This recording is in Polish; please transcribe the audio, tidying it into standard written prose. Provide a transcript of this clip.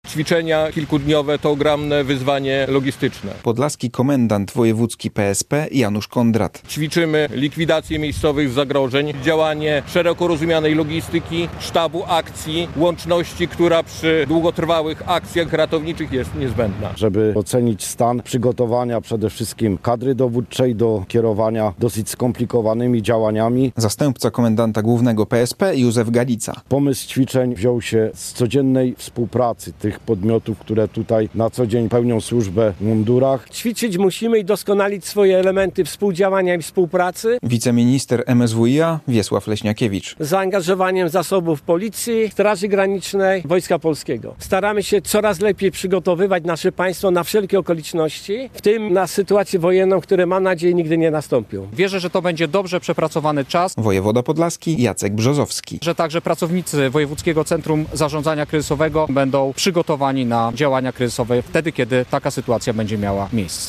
Ćwiczenia kilkudniowe to ogromne wyzwanie logistyczne. Podlaski komendant wojewódzki PSP Janusz Kondrat. Ćwiczymy likwidację miejscowych zagrożeń, działanie szeroko rozumianej logistyki, sztabu akcji, łączności, która przy długotrwałych akcjach ratowniczych jest niezbędna. Żeby ocenić stan przygotowania przede wszystkim kadry dowódczej do kierowania dosyć skomplikowanymi działaniami. Zastępca komendanta głównego PSP Józef Galica. Pomysł ćwiczeń wziął się z codziennej współpracy tych podmiotów, które tutaj na co dzień pełnią służbę w mundurach. Ćwiczyć musimy i doskonalić swoje elementy współdziałania i współpracy. Wiceminister MSWiA Wiesław Leśniakiewicz. Z zaangażowaniem zasobów Policji, Straży Granicznej, Wojska Polskiego. Staramy się coraz lepiej przygotowywać nasze państwo na wszelkie okoliczności, w tym na sytuację wojenną, które mam nadzieję nigdy nie nastąpią. Wierzę, że to będzie dobrze przepracowany czas. Wojewoda podlaski Jacek Brzozowski. Że także pracownicy Wojewódzkiego Centrum Zarządzania Kryzysowego będą przygotowani na działania kryzysowe wtedy, kiedy taka sytuacja będzie miała miejsce.